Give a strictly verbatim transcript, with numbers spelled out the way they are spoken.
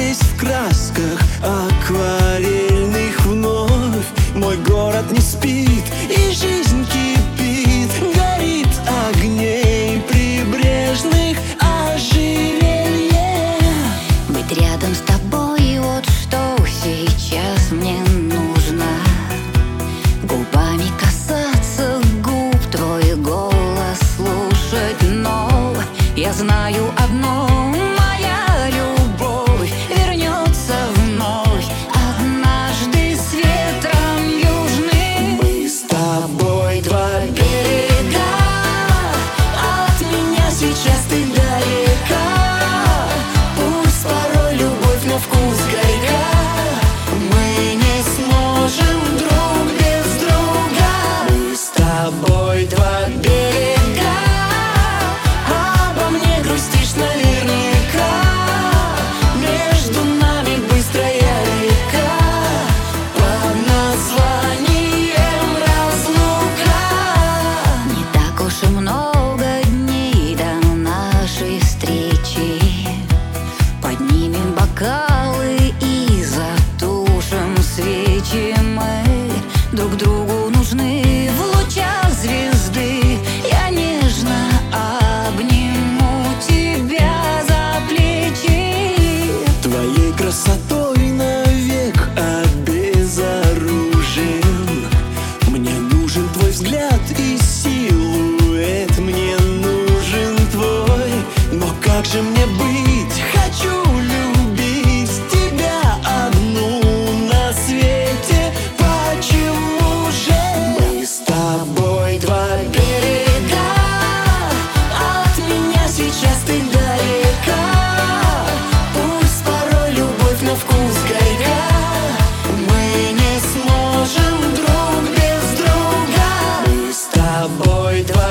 весь в красках акварельных вновь. Мой город не спит, и жизнь кипит, горит огней прибрежных ожерелье. Быть рядом с тобой, вот что сейчас мне нужно. Губами касаться губ, твой голос слушать, но я знаю одно: моя любовь вернется вновь, однажды с ветром южным. Мы с тобой два берега, от меня сейчас ты далека. Пусть порой любовь на вкус горька, мы не сможем друг без друга. Мы с тобой два берега, обо мне грустишь наверняка. Между нами быстрая река под названием разлука. Не так уж и много дней до нашей встречи. Поднимем бокалы и затушим свечи. Мы друг другу нужны в лучах звезды. Я нежно обниму тебя за плечи. Твоей красотой навек обезоружен. Мне нужен твой взгляд и силуэт, мне нужен твой. Но как же мне быть? Хочу любить тебя одну на свете. Почему же мы с тобой два берега? От меня сейчас ты далека. Пусть порой любовь на вкус горька, мы не сможем друг без друга. Мы с тобой два